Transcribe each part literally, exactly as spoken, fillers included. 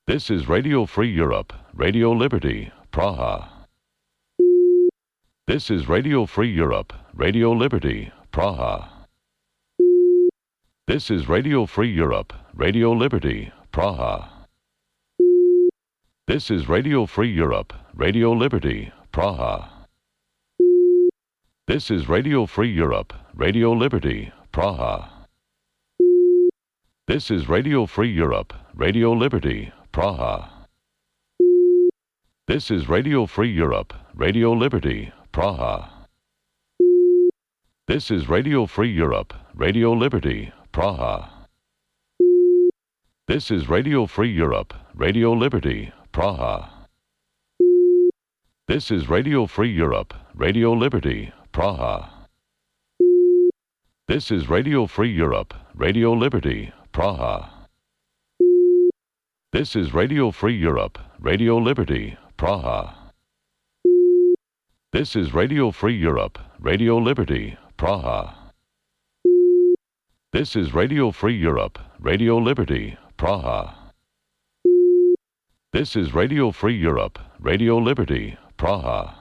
This is Radio Free Europe, Radio Liberty, Praha. This is Radio Free Europe, Radio Liberty, Praha. This is Radio Free Europe, Radio Liberty, Praha. This is Radio Free Europe, Radio Liberty, Praha. This is Radio Free Europe, Radio Liberty, Praha. This is Radio Free Europe, Radio Liberty, Praha. This is Radio Free Europe, Radio Liberty, Praha. This is Radio Free Europe, Radio Liberty, Praha. This is Radio Free Europe, Radio Liberty, Praha. This is Radio Free Europe, Radio Liberty, Praha. This is Radio Free Europe, Radio Liberty, Praha. This is Radio Free Europe, Radio Liberty, Praha. This is Radio Free Europe, Radio Liberty, Praha. This is Radio Free Europe, Radio Liberty, Praha. This is Radio Free Europe, Radio Liberty, Praha.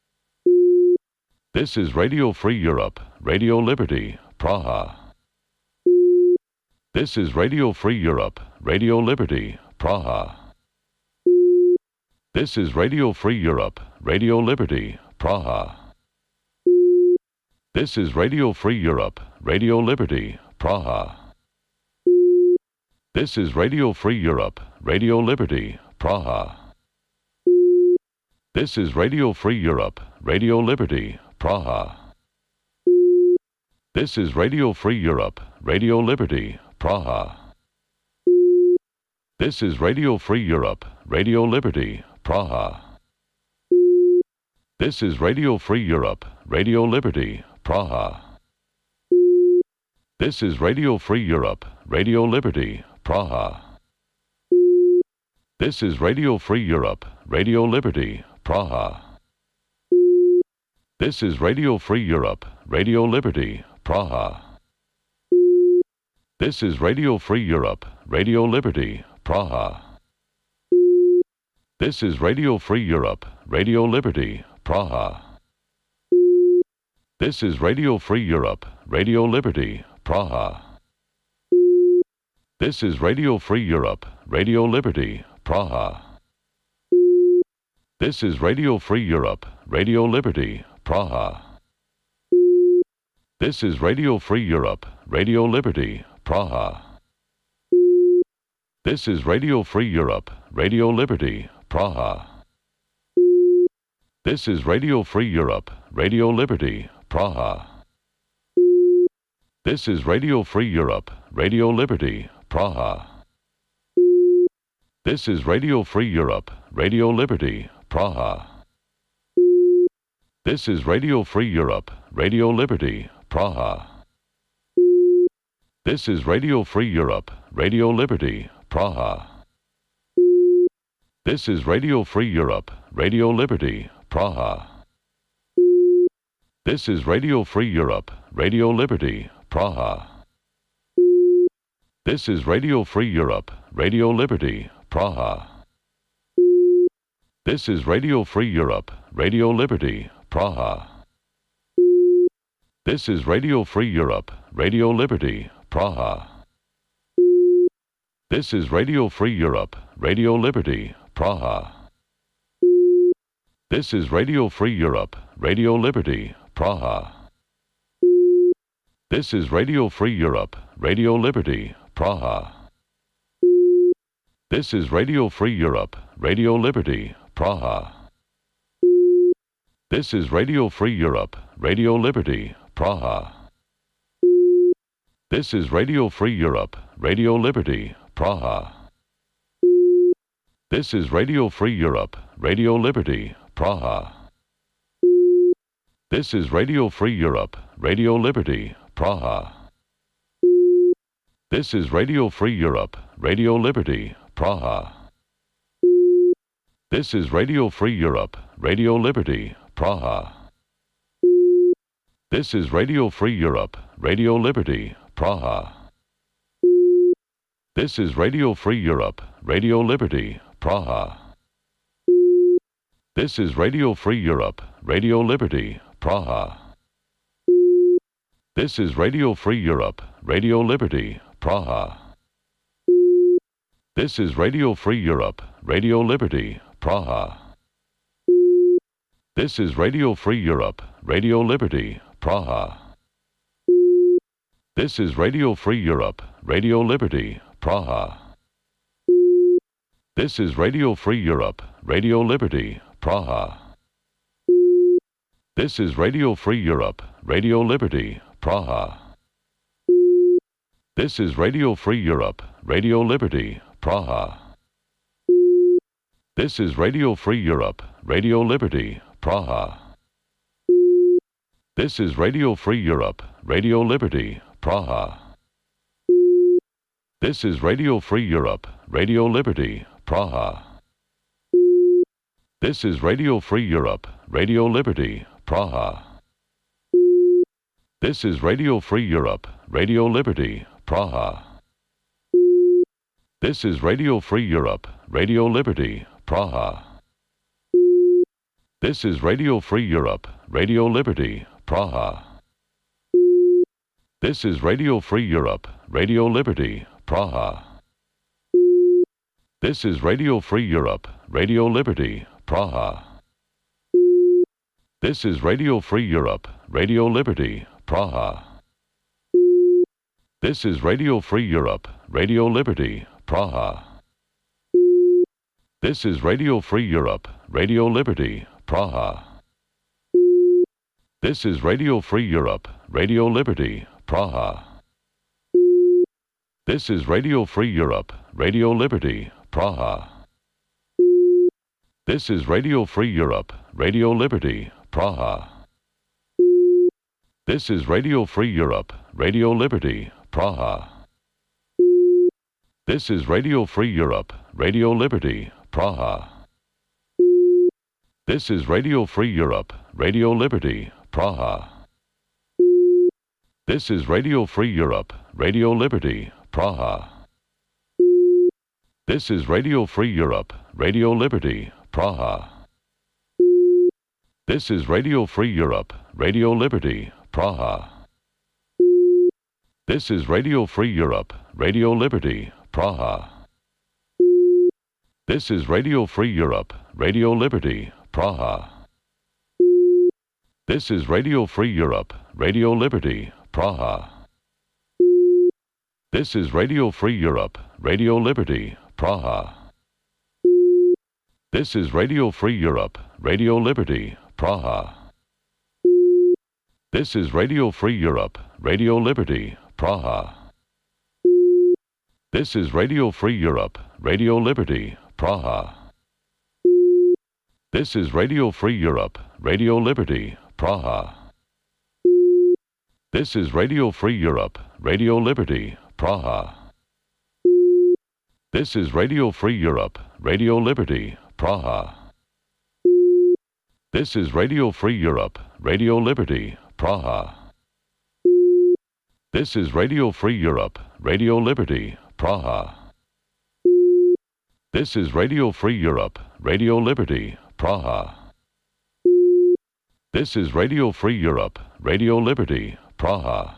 This is Radio Free Europe, Radio Liberty, Praha. This is Radio Free Europe, Radio Liberty, Praha. This is Radio Free Europe, Radio Liberty, Praha. This is Radio Free Europe, Radio Liberty, Praha. This is Radio Free Europe, Radio Liberty, Praha. This is Radio Free Europe, Radio Liberty, Praha. This is Radio Free Europe, Radio Liberty, Praha. This is Radio Free Europe, Radio Liberty, Praha. This is Radio Free Europe, Radio Liberty, Praha. This is Radio Free Europe, Radio Liberty, Praha. This is Radio Free Europe, Radio Liberty, Praha. This is Radio Free Europe, Radio Liberty, Praha. This is Radio Free Europe, Radio Liberty, Praha. This is Radio Free Europe, Radio Liberty, Praha. This is Radio Free Europe, Radio Liberty, Praha. This is Radio Free Europe, Radio Liberty, Praha. This is Radio Free Europe, Radio Liberty, Praha. This is Radio Free Europe, Radio Liberty, Praha. This is Radio Free Europe, Radio Liberty, Praha. This is Radio Free Europe, Radio Liberty, Praha. This is Radio Free Europe, Radio Liberty, Praha. This is Radio Free Europe, Radio Liberty, Praha. This is Radio Free Europe, Radio Liberty, Praha. This is Radio Free Europe, Radio Liberty, Praha. This is Radio Free Europe, Radio Liberty, Praha. This is Radio Free Europe, Radio Liberty, Praha. This is Radio Free Europe, Radio Liberty, Praha. This is Radio Free Europe, Radio Liberty, Praha. This is Radio Free Europe, Radio Liberty, Praha. This is Radio Free Europe, Radio Liberty, Praha. This is Radio Free Europe, Radio Liberty, Praha. This is Radio Free Europe, Radio Liberty, Praha. This is Radio Free Europe, Radio Liberty, Praha. This is Radio Free Europe, Radio Liberty, Praha. This is Radio Free Europe, Radio Liberty, Praha. This is Radio Free Europe, Radio Liberty, Praha. This is Radio Free Europe, Radio Liberty, Praha. This is Radio Free Europe, Radio Liberty, Praha. This is Radio Free Europe, Radio Liberty, Praha. This is Radio Free Europe, Radio Liberty, Praha. This is Radio Free Europe, Radio Liberty, Praha. This is Radio Free Europe, Radio Liberty, Praha. This is Radio Free Europe, Radio Liberty, Praha. This is Radio Free Europe, Radio Liberty, Praha. This is Radio Free Europe, Radio Liberty, Praha. This is Radio Free Europe, Radio Liberty, Praha. This is Radio Free Europe, Radio Liberty, Praha. This is Radio Free Europe, Radio Liberty, Praha. This is Radio Free Europe, Radio Liberty, Praha. This is Radio Free Europe, Radio Liberty, Praha. This is Radio Free Europe, Radio Liberty, Praha. This is Radio Free Europe, Radio Liberty, Praha. This is Radio Free Europe, Radio Liberty, Praha. This is Radio Free Europe, Radio Liberty, Praha. This is Radio Free Europe, Radio Liberty, Praha. This is Radio Free Europe, Radio Liberty, Praha. This is Radio Free Europe, Radio Liberty, Praha. This is Radio Free Europe, Radio Liberty, Praha. This is Radio Free Europe, Radio Liberty, Praha. This is Radio Free Europe, Radio Liberty, Praha. This is Radio Free Europe, Radio Liberty, Praha. This is Radio Free Europe, Radio Liberty, Praha. This is Radio Free Europe, Radio Liberty, Praha. This is Radio Free Europe, Radio Liberty, Praha. This is Radio Free Europe, Radio Liberty, Praha. This is Radio Free Europe, Radio Liberty, Praha. This is Radio Free Europe, Radio Liberty, Praha. This is Radio Free Europe, Radio Liberty, Praha. This is Radio Free Europe, Radio Liberty, Praha. This is Radio Free Europe, Radio Liberty, Praha. This is Radio Free Europe, Radio Liberty, Praha. This is Radio Free Europe, Radio Liberty, Praha. This is Radio Free Europe, Radio Liberty, Praha. This is Radio Free Europe, Radio Liberty, Praha. This is Radio Free Europe, Radio Liberty, Praha. This is Radio Free Europe, Radio Liberty, Praha. This is Radio Free Europe, Radio Liberty, Praha. This is Radio Free Europe, Radio Liberty, Praha. This is Radio Free Europe, Radio Liberty, Praha. This is Radio Free Europe, Radio Liberty, Praha. This is Radio Free Europe, Radio Liberty, Praha. This is Radio Free Europe, Radio Liberty, Praha. This is Radio Free Europe, Radio Liberty, Praha. This is Radio Free Europe, Radio Liberty, Praha.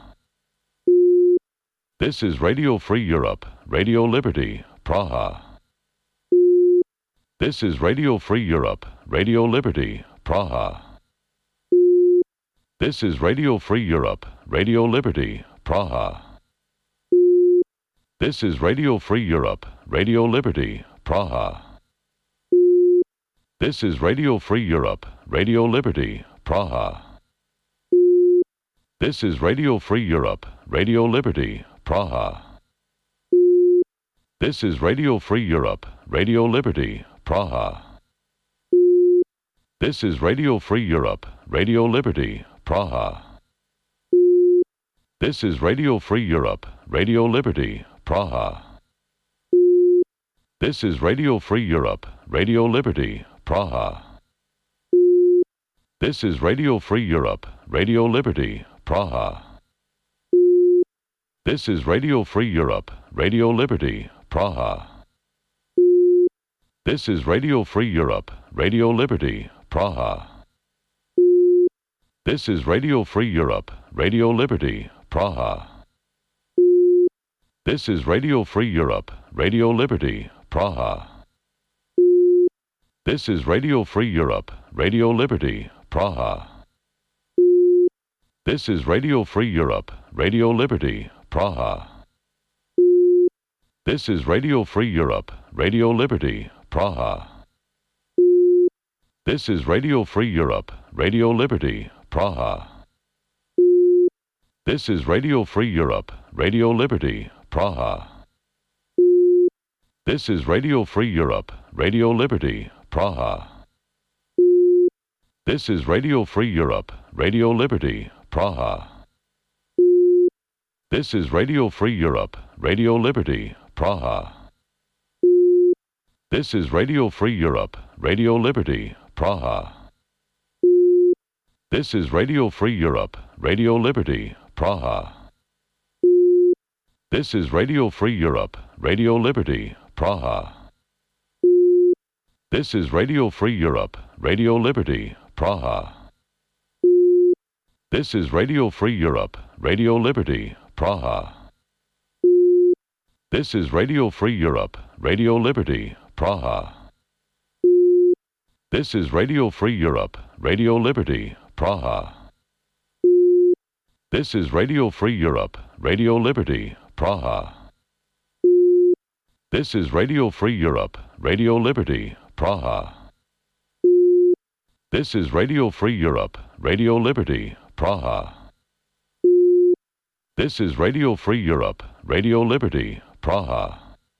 This is Radio Free Europe, Radio Liberty, Praha. This is Radio Free Europe, Radio Liberty, Praha. This is Radio Free Europe, Radio Liberty, Praha. This is Radio Free Europe, Radio Liberty, Praha. This is Radio Free Europe, Radio Liberty, Praha. This is Radio Free Europe, Radio Liberty, Praha. This is Radio Free Europe, Radio Liberty, Praha. This is Radio Free Europe, Radio Liberty, Praha. This is Radio Free Europe, Radio Liberty, Praha. This is Radio Free Europe, Radio Liberty, Praha. This is Radio Free Europe, Radio Liberty, Praha. This is Radio Free Europe, Radio Liberty, Praha. This is Radio Free Europe, Radio Liberty, Praha. This is Radio Free Europe, Radio Liberty, Praha. This is Radio Free Europe, Radio Liberty, Praha. This is Radio Free Europe, Radio Liberty, Praha. This is Radio Free Europe, Radio Liberty, Praha. This is Radio Free Europe, Radio Liberty, Praha. This is Radio Free Europe, Radio Liberty, Praha. This is Radio Free Europe, Radio Liberty, Praha. This is Radio Free Europe, Radio Liberty, Praha. This is Radio Free Europe, Radio Liberty, Praha. This is Radio Free Europe, Radio Liberty, Praha. This is Radio Free Europe, Radio Liberty, Praha. This is Radio Free Europe, Radio Liberty, Praha. This is Radio Free Europe, Radio Liberty, Praha. This is Radio Free Europe, Radio Liberty, Praha. This is Radio Free Europe, Radio Liberty, Praha. This is Radio Free Europe, Radio Liberty, Praha. This is Radio Free Europe, Radio Liberty, Praha. This is Radio Free Europe, Radio Liberty, Praha. This is Radio Free Europe, Radio Liberty, Praha. This is Radio Free Europe, Radio Liberty, Praha. This is Radio Free Europe, Radio Liberty, Praha.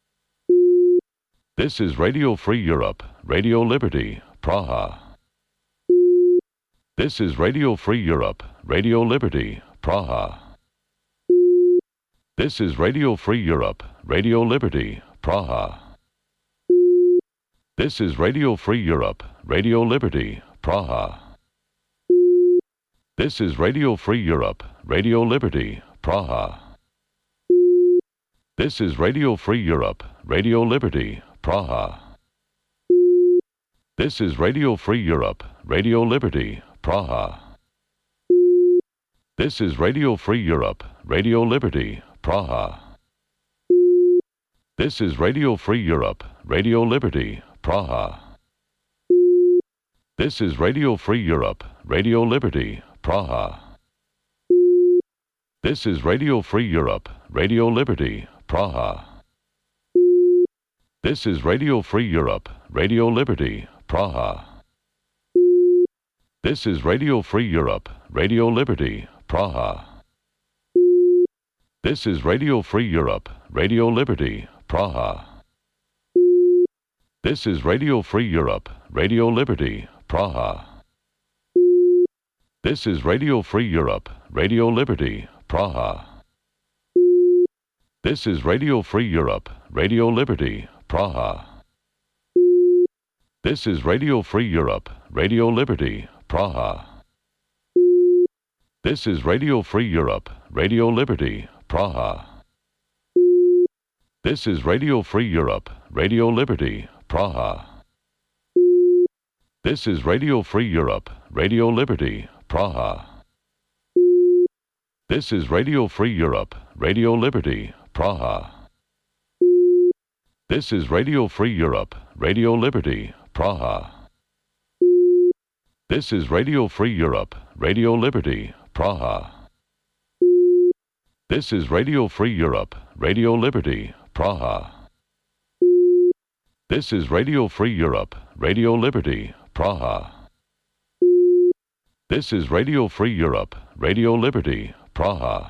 This is Radio Free Europe, Radio Liberty, Praha. This is Radio Free Europe, Radio Liberty, Praha. This is Radio Free Europe, Radio Liberty, Praha. This is Radio Free Europe, Radio Liberty, Praha. This is Radio Free Europe, Radio Liberty, Praha. This is Radio Free Europe, Radio Liberty, Praha. This is Radio Free Europe, Radio Liberty, Praha. This is Radio Free Europe, Radio Liberty, Praha. This is Radio Free Europe, Radio Liberty, Praha. This is Radio Free Europe, Radio Liberty, Praha. This is Radio Free Europe, Radio Liberty, Praha. This is Radio Free Europe, Radio Liberty, Praha. This is Radio Free Europe, Radio Liberty, Praha. This is Radio Free Europe, Radio Liberty, Praha. This is Radio Free Europe, Radio Liberty, Praha. This is Radio Free Europe, Radio Liberty, Praha. This is Radio Free Europe, Radio Liberty, Praha. This is Radio Free Europe, Radio Liberty, Praha. This is Radio Free Europe, Radio Liberty, Praha. This is Radio Free Europe, Radio Liberty, Praha. This is Radio Free Europe, Radio Liberty, Praha. This is Radio Free Europe, Radio Liberty, Praha. This is Radio Free Europe, Radio Liberty, Praha. This is Radio Free Europe, Radio Liberty, Praha. This is Radio Free Europe, Radio Liberty, Praha. This is Radio Free Europe, Radio Liberty, Praha. This is Radio Free Europe, Radio Liberty, Praha.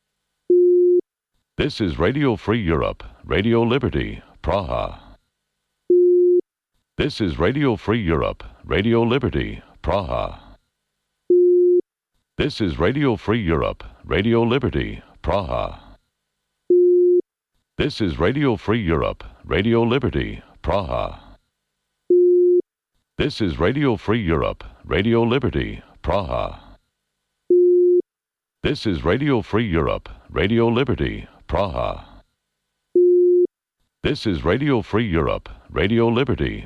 This is Radio Free Europe, Radio Liberty, Praha. This is Radio Free Europe, Radio Liberty, Praha. This is Radio Free Europe, Radio Liberty, Praha. This is Radio Free Europe, Radio Liberty, Praha. This is Radio Free Europe, Radio Liberty, Praha. This is Radio Free Europe, Radio Liberty, Praha. This is Radio Free Europe, Radio Liberty,